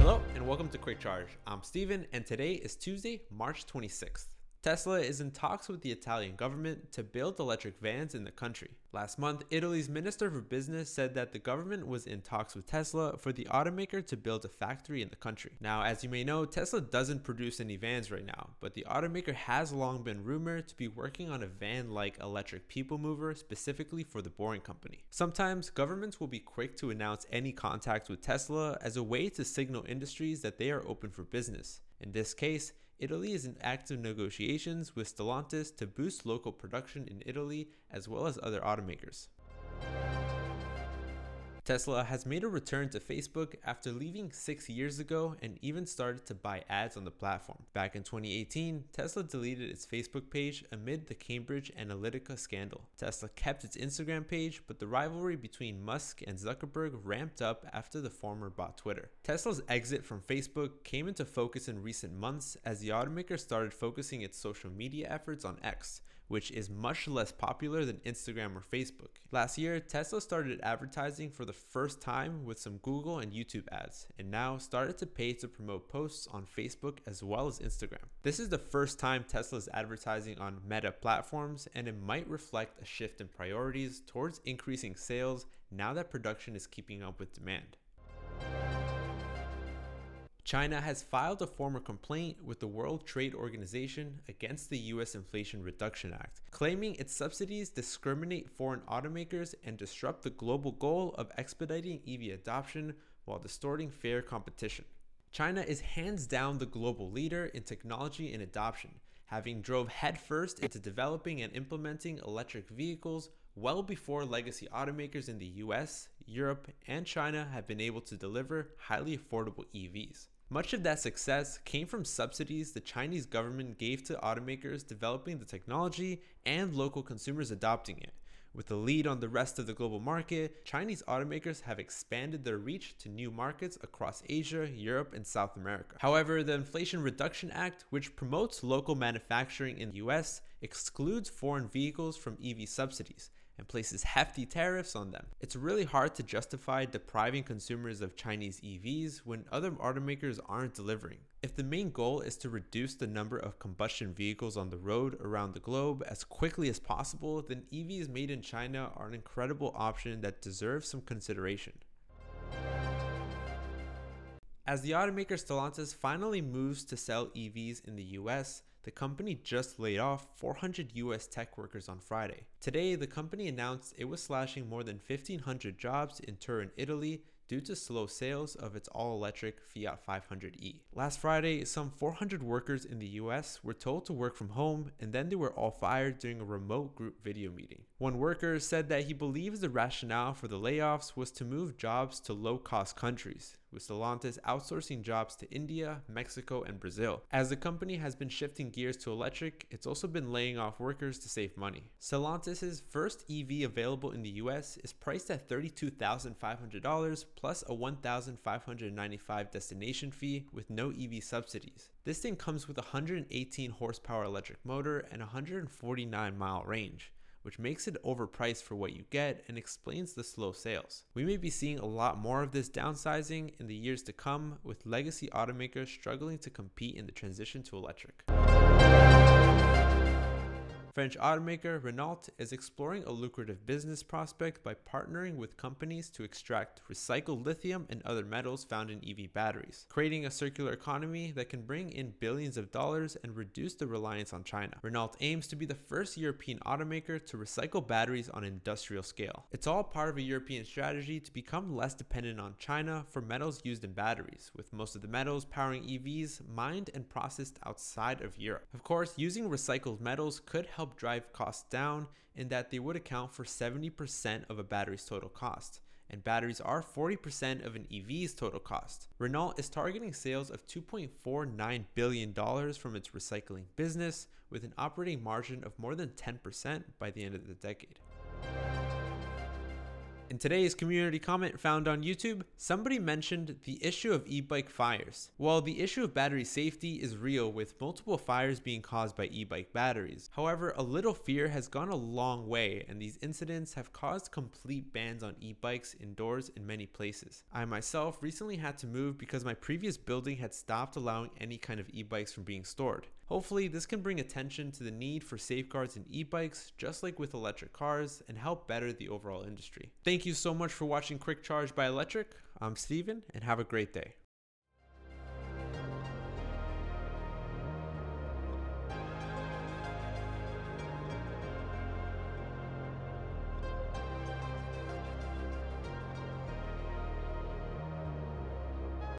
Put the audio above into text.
Hello and welcome to Quick Charge. I'm Steven and today is Tuesday, March 26th. Tesla is in talks with the Italian government to build electric vans in the country. Last month, Italy's Minister for Business said that the government was in talks with Tesla for the automaker to build a factory in the country. Now, as you may know, Tesla doesn't produce any vans right now, but the automaker has long been rumored to be working on a van-like electric people mover specifically for the Boring Company. Sometimes, governments will be quick to announce any contact with Tesla as a way to signal industries that they are open for business. In this case, Italy is in active negotiations with Stellantis to boost local production in Italy as well as other automakers. Tesla has made a return to Facebook after leaving 6 years ago and even started to buy ads on the platform. Back in 2018, Tesla deleted its Facebook page amid the Cambridge Analytica scandal. Tesla kept its Instagram page, but the rivalry between Musk and Zuckerberg ramped up after the former bought Twitter. Tesla's exit from Facebook came into focus in recent months as the automaker started focusing its social media efforts on X, which is much less popular than Instagram or Facebook. Last year, Tesla started advertising for the first time with some Google and YouTube ads, and now started to pay to promote posts on Facebook as well as Instagram. This is the first time Tesla is advertising on Meta platforms, and it might reflect a shift in priorities towards increasing sales now that production is keeping up with demand. China has filed a formal complaint with the World Trade Organization against the U.S. Inflation Reduction Act, claiming its subsidies discriminate foreign automakers and disrupt the global goal of expediting EV adoption while distorting fair competition. China is hands down the global leader in technology and adoption, having drove headfirst into developing and implementing electric vehicles well before legacy automakers in the US, Europe, and China have been able to deliver highly affordable EVs. Much of that success came from subsidies the Chinese government gave to automakers developing the technology and local consumers adopting it. With the lead on the rest of the global market, Chinese automakers have expanded their reach to new markets across Asia, Europe, and South America. However, the Inflation Reduction Act, which promotes local manufacturing in the US, excludes foreign vehicles from EV subsidies and places hefty tariffs on them. It's really hard to justify depriving consumers of Chinese EVs when other automakers aren't delivering. If the main goal is to reduce the number of combustion vehicles on the road around the globe as quickly as possible, then EVs made in China are an incredible option that deserves some consideration. As the automaker Stellantis finally moves to sell EVs in the US, the company just laid off 400 US tech workers on Friday. Today, the company announced it was slashing more than 1,500 jobs in Turin, Italy, due to slow sales of its all-electric Fiat 500e. Last Friday, some 400 workers in the US were told to work from home, and then they were all fired during a remote group video meeting. One worker said that he believes the rationale for the layoffs was to move jobs to low-cost countries, with Stellantis outsourcing jobs to India, Mexico, and Brazil. As the company has been shifting gears to electric, it's also been laying off workers to save money. Stellantis' first EV available in the US is priced at $32,500 plus a $1,595 destination fee with no EV subsidies. This thing comes with a 118 horsepower electric motor and 149-mile range, which makes it overpriced for what you get and explains the slow sales. We may be seeing a lot more of this downsizing in the years to come, with legacy automakers struggling to compete in the transition to electric. French automaker Renault is exploring a lucrative business prospect by partnering with companies to extract recycled lithium and other metals found in EV batteries, creating a circular economy that can bring in billions of dollars and reduce the reliance on China. Renault aims to be the first European automaker to recycle batteries on an industrial scale. It's all part of a European strategy to become less dependent on China for metals used in batteries, with most of the metals powering EVs mined and processed outside of Europe. Of course, using recycled metals could help drive costs down in that they would account for 70% of a battery's total cost, and batteries are 40% of an EV's total cost. Renault is targeting sales of $2.49 billion from its recycling business, with an operating margin of more than 10% by the end of the decade. In today's community comment found on YouTube, somebody mentioned the issue of e-bike fires. Well, the issue of battery safety is real, with multiple fires being caused by e-bike batteries. However, a little fear has gone a long way, and these incidents have caused complete bans on e-bikes indoors in many places. I myself recently had to move because my previous building had stopped allowing any kind of e-bikes from being stored. Hopefully, this can bring attention to the need for safeguards in e-bikes, just like with electric cars, and help better the overall industry. Thank you so much for watching Quick Charge by Electrek. I'm Steven, and have a great day.